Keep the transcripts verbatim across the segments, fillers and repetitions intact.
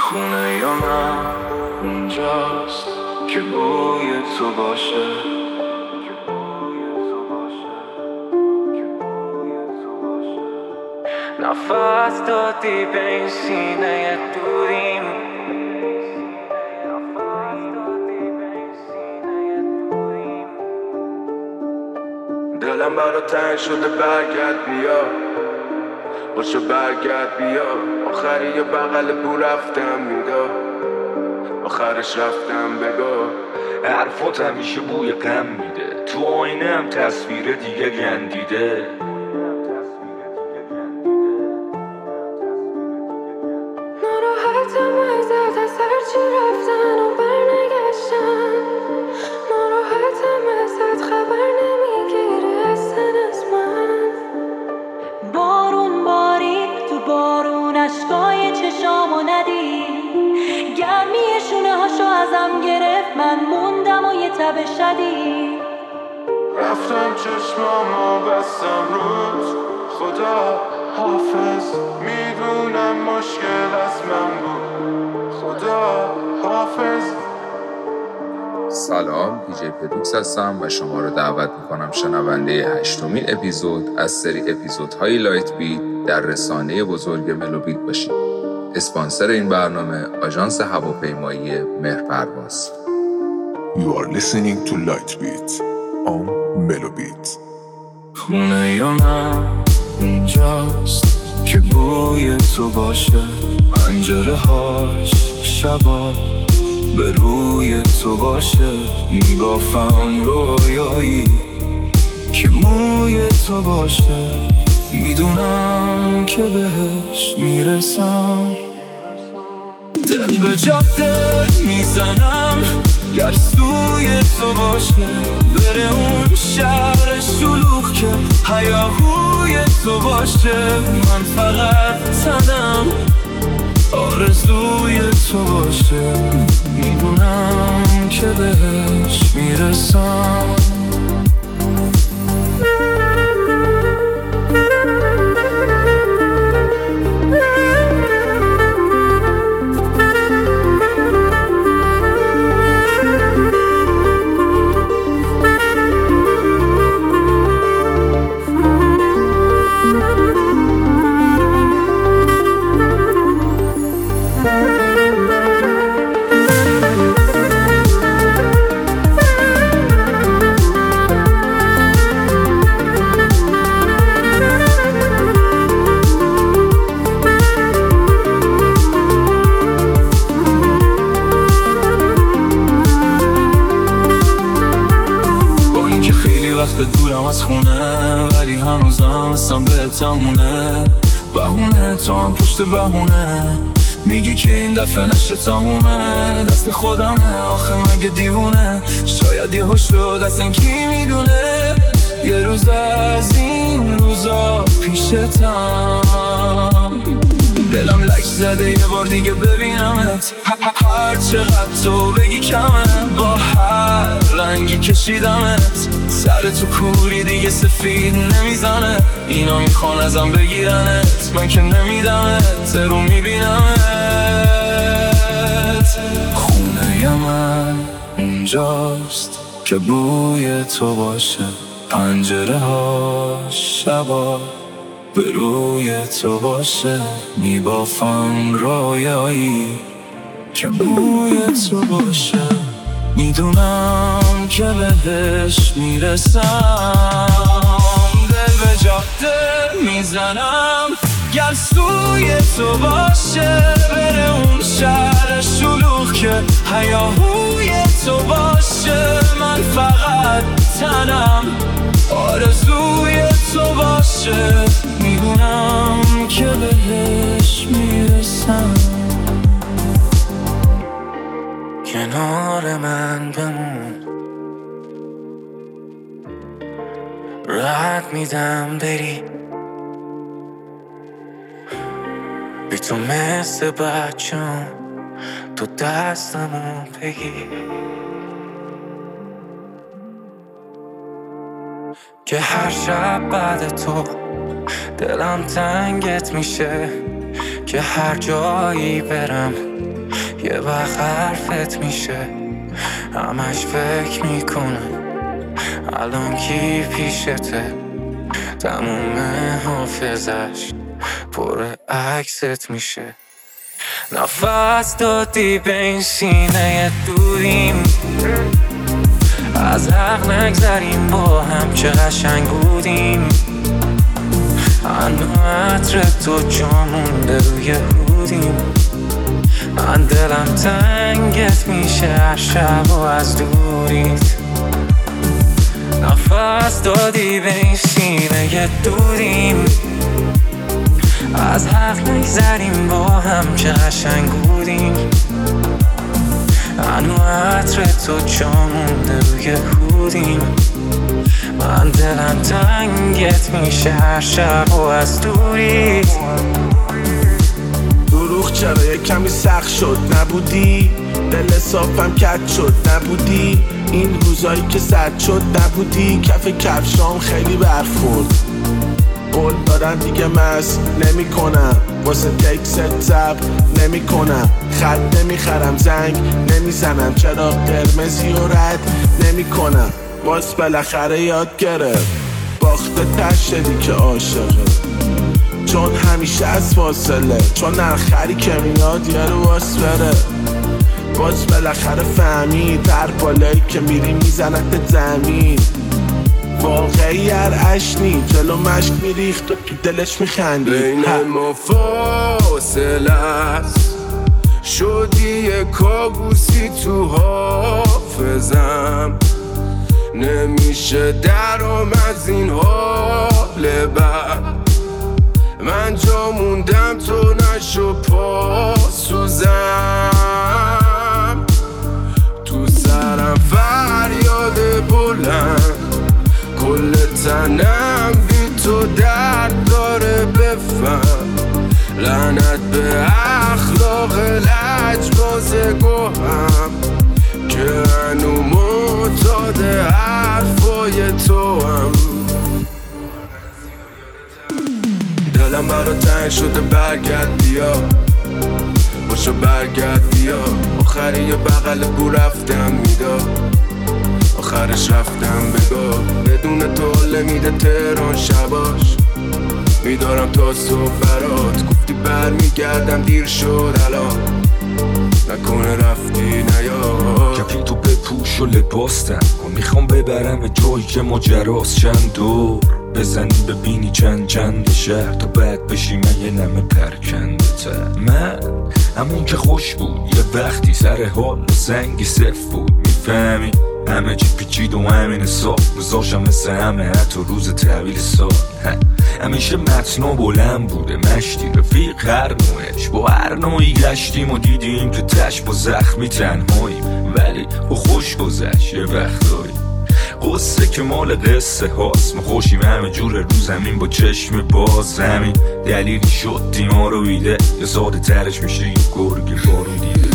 خونه یا من اونجاست که بوی تو باشه. نفس دادی به این سینه دوریم، دلم برا تنگ شده برگرد بیا، باشه برگرد بیا. آخری یه بغل بو رفتم میدا، آخرش رفتم بگا. حرفات همیشه بوی غم میده، تو آینه هم تصویر دیگه گندیده. ناراحتم ازت از هرچی رفتن و برنگشتن، ناراحتم ازت خبر نمیگیری اصلا از من. بارون بارید تو بارون اشکای چشامو ندید، گرمی شونه هاشو ازم گرفت، من موندم و یه تب شدید. رفتم چشمامو بستم رود، خدا حافظ. میدونم مشکل از من بود، خدا حافظ. سلام، دیجی پدوکس هستم و شما رو دعوت میکنم شنونده هشتمین اپیزود از سری اپیزودهای لایت بیت در رسانه بزرگ ملوبیت باشید. اسپانسر این برنامه آژانس هواپیمایی مهرپرواز. You are listening to Lightbeat on Melobit. خونه یا من اونجاست که بوی تو باشه، پنجره هاش شبا به روی تو باشه. میبافم رویایی که موی تو باشه، میدونم که بهش میرسم. دل به جاده میزنم گر سوی تو باشه، بره اون شهر شلوغ که هیاهوی تو باشه. من فقط تنم آرزوی تو باشه، میدونم که بهش میرسم. وقت دورم از خونه، ولی هنوزم هستم به تمونه. بهونه تو هم پشت بهونه، میگی که این دفعه نشه تمومه. دست خودمه آخه مگه دیوونه، شاید یه هوش رو دستن کی میدونه. یه روز از این روزا پیشتم، دلم لک زده یه بار دیگه ببینمت. هر چقدر تو بگی کمه، با هر رنگی کشیدمت. سر تو کوری دیگه سفید نمیزنه، اینا میخوان ازم بگیرنت، من که نمیدمت، رو میبینمت. خونه من اونجاست که بوی تو باشه، پنجره ها شبا به روی تو باشه. میبافم رویایی که بوی تو باشه، میدونم که بهش میرسم. دل به جاده میزنم گر سوی تو باشه، بره اون شهر شلوغ که هیاهوی تو باشه. من فقط تنم آرزوی تو باشه، میدونم که بهش میرسم. کنار من بمون، راحت میدم بری، بی تو مثل بچم تو دستمو بگیر. که هر شب بعد تو دلم تنگت میشه، که هر جایی برم یه وقت حرفت میشه همش فکر میکنه الان کی پیشته تموم حافظش پر عکست میشه نفس دادی به این سینه دوریم از حق نگذریم با هم چه قشنگ بودیم هنو عطر تو جا مونده روی هودیم من دلم تنگت میشه هر شب و از دوریت نفس دادی به این سینه دوریم از حق نگذریم با هم چه قشنگ بودیم هنو عطر تو جا مونده روی هودیم من دلم تنگت میشه هر شب و از دوریت دروغ چرا یک کمی سخت شد نبودی دل صافم کج شد نبودی این روزایی که سرد شد نبودی کف کفشام خیلی برف خورد قول دارم دیگه مست نمی کنم واسه تکست زب نمی کنم خط نمیخرم زنگ نمیزنم چرا قرمزی و رد نمی کنم باز بالاخره یاد گرفت باخته تر شدی که عاشقه چون همیشه از فاصله چون نرخری که میاد یه رو واس بره باز بالاخره فهمید هر بالایی که میری میزنت زمین واقعی هر عشنی جلو مشک میریخت و تو دلش میخندی بین ما فاصله است شدی یه کابوسی تو حافظم نمیشه درام از این حال بد من جا موندم تو نشو پاسوزم تو سرم فریاد بلند کل تنم بی تو درد داره بفهم لعنت به اخلاق لجباز گوهم که هنو معتاد حرفای تو هم دلم برا تنگ شده برگرد بیا باشو برگرد بیا آخری یه بغل بو رفتم میداد آخرش رفتم بگاه بدون تو حاله میده تهران شباش میدارم تا صبح برات گفتی بر میگردم دیر شد الان نکنه رفتی نیاد کپی تو بپوش و لباستم و میخوام ببرم جایی که ماجراست چند دور بزنی ببینی چند چند شهر تا بعد بشی من یه نمه پرکنده تر من همون که خوش بود یه وقتی سر حال سنگی صف بود میفهمی همه چی پیچید و همین سال روزاشم مثل همه حتی روز طویل سال همیشه متنا بلند بوده مشتی رفیق هر نوعش با هر نوعی گشتیم و دیدیم که تش با زخمی تنهاییم ولی با خوش گذشت یه وقتایی قصه که مال قصه هاست ما خوشیم همه جور رو زمین با چشم باز همین دلیلی شد دیما رو بیده یا ساده ترش میشه یه گرگ بارون دیده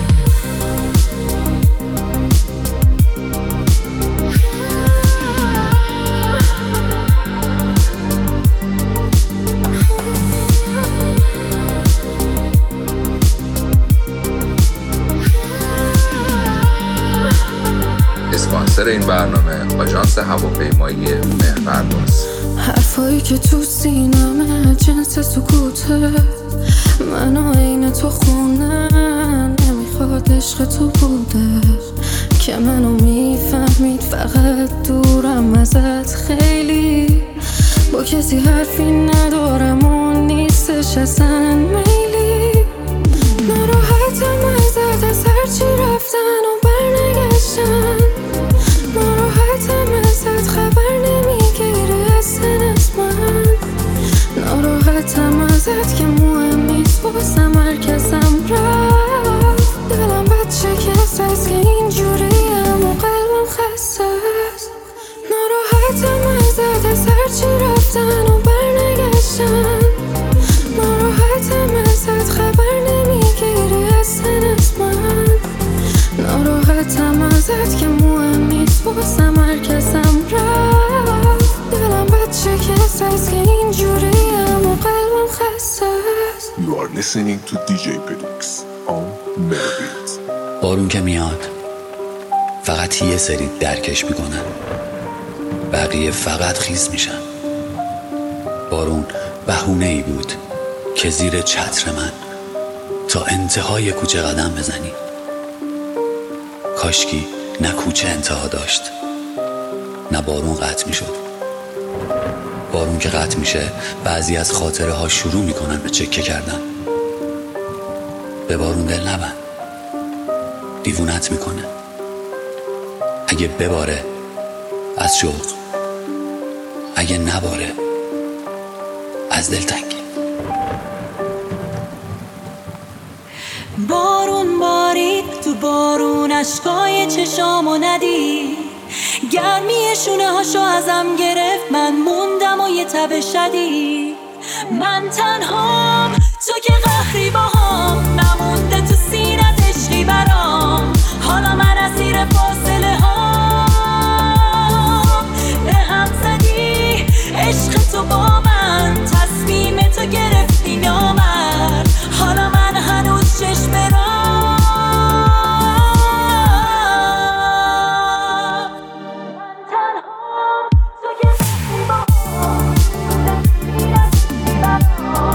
اسپانسر این برنامه آژانس هواپیمایی مهربان‌ست. حرفایی که تو سینمه جنس سکوته منو عین تو خونن نمیخواد عشق تو بوده که منو میفهمید فقط دورم ازت خیلی با کسی حرفی ندارم و نیستش اصلا میلی ناراحتم ازت از هرچی رفتن و برنگشتن ناراحتم ازت خبر نمیگیری اصلا از من ناراحتم ازت که مهم نیست واسم مرکزم رفت دلم بچه کس از که اینجوریم و قلبم خسته است ناراحتم ازت از هرچی رفتن و برنگشتن ناراحتم ازت خبر نمیگیری اصلا از من ناراحتم ازت که مهم نیست واسم مرکزم رفت دلم بچه کس از که اینجوریم و قلبم خسته است You are listening to دی جی Pedix. on Melobit. بارون که میاد فقط یه سری درکش میکنن، بقیه فقط خیس میشن. بارون بهونه ای بود که زیر چتر من تا انتهای کوچه قدم بزنی. کاشکی نه کوچه انتها داشت نه بارون قطع میشد. بارون که قطع میشه بعضی از خاطره ها شروع میکنن به چکه کردن. به بارون دل نبند، دیوونت میکنه. اگه بباره از شوق، اگه نباره از دلتنگی. بارون بارید تو بارون اشکای چشامو ندید، گرمی شونه هاشو ازم گرفت، من موندم و یه تب شدید. من تنهام تو که قهری باهام، نمونده تو سینت عشقی برام. حالا من اسیر فاصله هام، به هم زدی عشق تو با من، تصمیم تو گرفتی نامرد. حالا من هنوز چشم رام، من تنهام تو که قهری باهام، نمونده تو سینت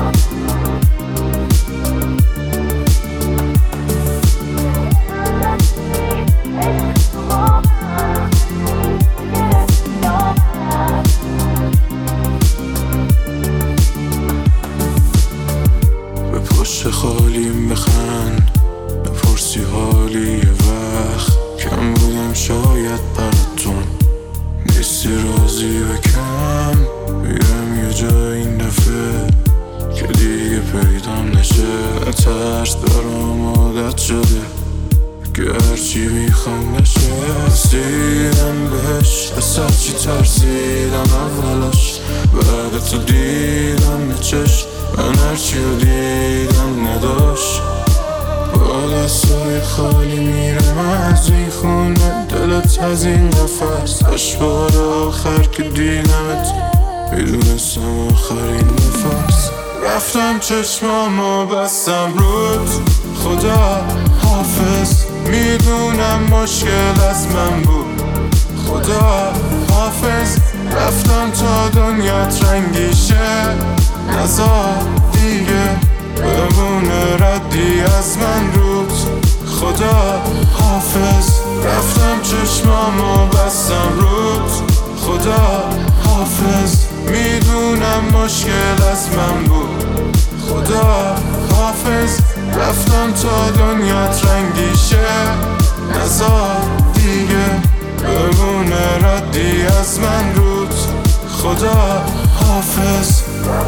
پشت خالیم بخند، نپرسی حالی یه وقت. کم بودم شاید براتون، نیستی راضی و کم. میرم یه جا این دفعه که دیگه پیدام نشه. ترس برام عادت شده که هرچی میخوام نشه. رسیدم بهش، از هرچی ترسیدم اولاش. بعد تو دیدم به چشم، من هرچی رو دیدم نداشت. با دستای خالی میرم از این خونه، دلت از این قفص. اشبار آخر که دیدمت میدونستم آخرین نفس. رفتم چشمامو بستم رود، خدا حافظ. میدونم مشکل از من بود، خدا حافظ. رفتم تا دنیات رنگی شه، نزار دیگه بمونه ردی از من رود، خدا حافظ. رفتم چشمامو بستم رود، خدا حافظ. میدونم مشکل از من بود، خدا حافظ. رفتم تا دنیات رنگی شه، نزار دیگه بمونه ردی از من رود، خدا حافظ.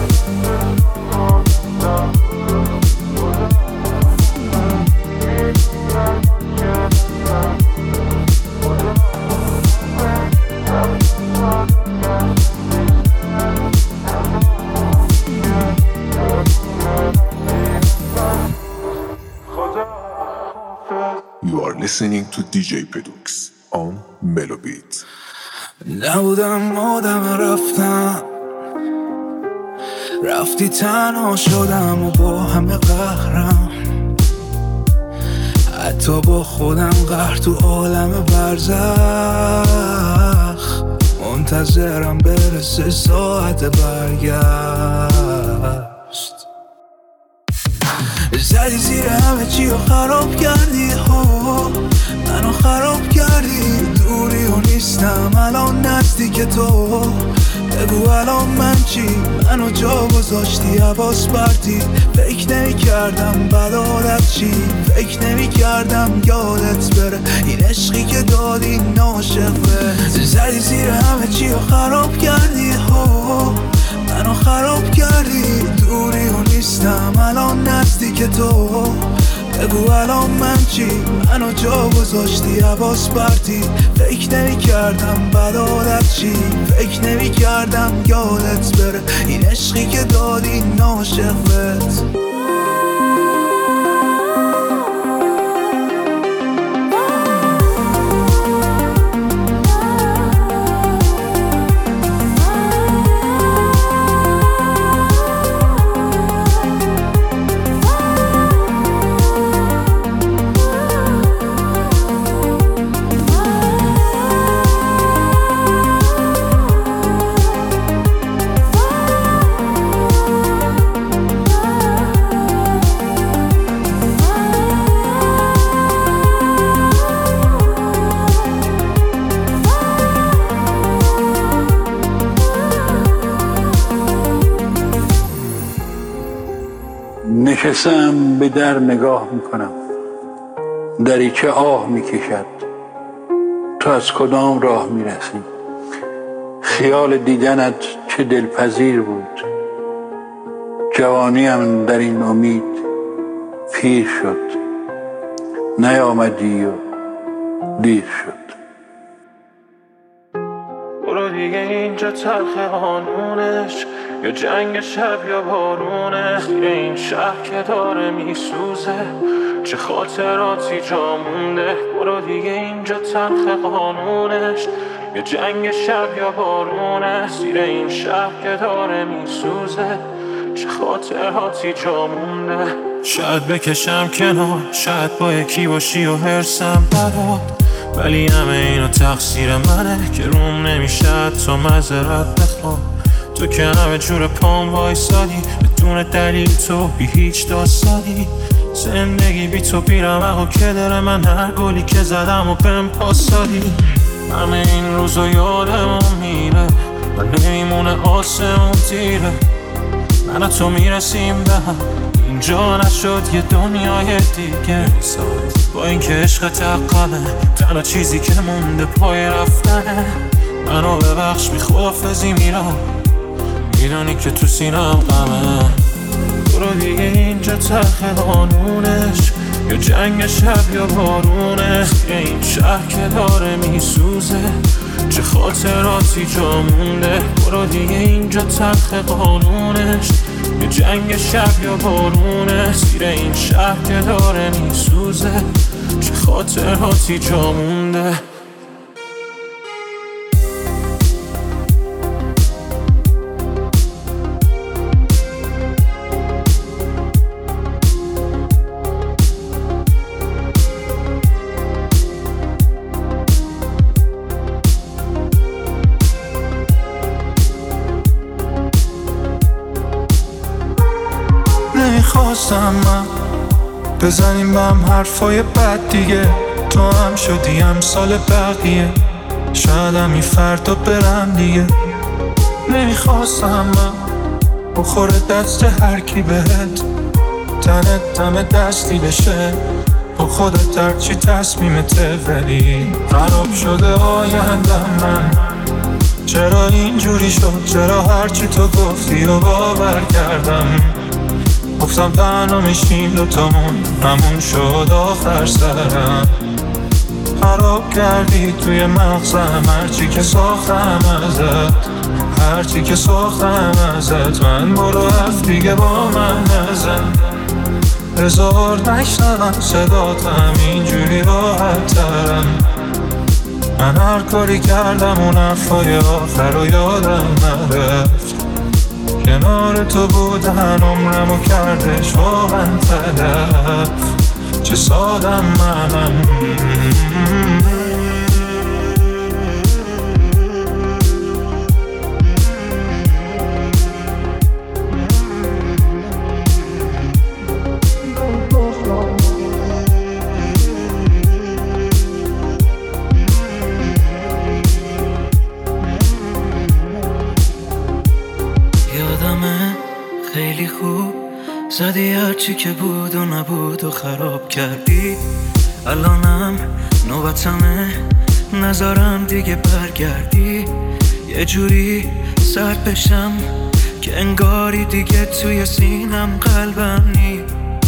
You are listening to دی جی Pedux on Melobit. نبودم آدم رفتم، رفتی تنها شدم و با همه قهرم. حتی با خودم قهر تو عالم برزخ. منتظرم برسه ساعت برگشت. زدی زیر همه چی رو خراب کردی ها، منو خراب کردی. دوری و نیستم الان نزدیک تو، بگو الان من چی؟ منو جا گذاشتی عباس برتی. فکر نمی کردم بد عادت چی، فکر نمی کردم یادت بره این عشقی که دادی ناشقه. زدی زیر همه چی رو خراب کردی ها، منو خراب کردی. دوری و نیستم الان نزدیک تو، بگو الان من چی؟ منو جا گذاشتی عباس برتی. فکر نمی کردم بد عادت چی، فکر نمی کردم یادت بره این عشقی که دادی ناشقت. نشستم به در نگاه میکنم، دریچه آه میکشد. تو از کدام راه میرسی؟ خیال دیدنت چه دلپذیر بود. جوانیم در این امید پیر شد، نیامدی و دیر شد. برو دیگه اینجا تلخ قانونش، یا جنگ شب یا بارونه. خیره این شهر که داره میسوزه، چه خاطراتی جا مونده. برو دیگه اینجا تلخ قانونش، یا جنگ شب یا بارونه. زیر این شهر که داره میسوزه، چه خاطراتی جا مونده. شاید بکشم کنار، شاید با یکی باشی و حرسم برات، ولی همه اینا تقصیر منه که روم نمیشه تو معذرت بخوام. تو که همه جور پام وایسادی، بدون دلیل تو بی هیچ داستانی. زندگی بی تو بیرمق و کدر من، هر گلی که زدم و بهم پاسادی. همه این روزو یادمون میره و نمیمونه آسمون تیره. من و تو میرسیم به هم، اینجا نشد یه دنیای دیگه. با این که عشق تقمه، تنها چیزی که مونده پای رفتنه. منو ببخش بی خدافزی میرم، میدونی که تو سینم غمه. برو دیگه اینجا تلخ قانونش، یا جنگ شب یا بارونه. یه این شهر که داره میسوزه، چه خاطراتی جا مونده. برو دیگه اینجا تلخ قانونش، یا جنگ شب یا بارونه. زیر این شهر که داره میسوزه، چه خاطراتی جا مونده. نمیخواستم من بزنیم به هم حرفای بد دیگه. تو هم شدی امثال بقیه، شاید همی فردا برم دیگه. نمیخواستم من بخوره دست هر کی بهت، تنت دم دستی بشه با خودت هرچی تصمیمته. ولی خراب شده آیندم من، چرا اینجوری شد؟ چرا هرچی تو گفتی و باور کردم؟ گفتم تنها میشیم دوتامون، همون شد آخر سرم. خراب کردی توی مغزم هرچی که ساختم ازت، هرچی که ساختم ازت. من برو حرف دیگه با من نزن، بذار نشنوم صداتم، اینجوری راحت ترم. من هر کاری کردم اون حرفای آخر رو یادم نرفت. کنار تو بودن عمرمو کردش واقعا تلف. چه سادم منم. خیلی خوب زدی هرچی که بود و نبود و خراب کردی. الانم نوبتمه، نذارم دیگه برگردی. یه جوری سرد بشم که انگاری دیگه توی سینم قلبم نی.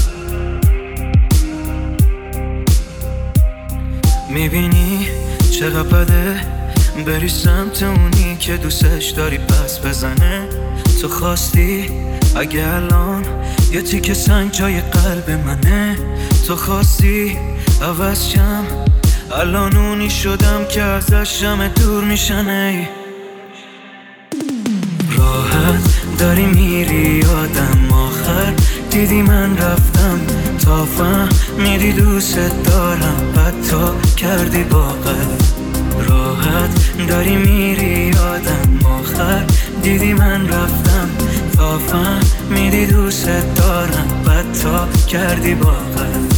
میبینی چقدر بده بری سمت اونی که دوستش داری پس بزنه. تو خواستی اگه الان یه تیکه سنگ جای قلب منه. تو خواستی عوض شم، الان اونی شدم که ازش همه دور میشنه. راحت داری میری یادم آخر دیدی من رفتم تا فهمیدی دوست دارم، بعد تا کردی با قلب. راحت داری میری یادم آخر دیدی من رفتم تا فهمیدی دوست دارم، بعد تا کردی با قلب.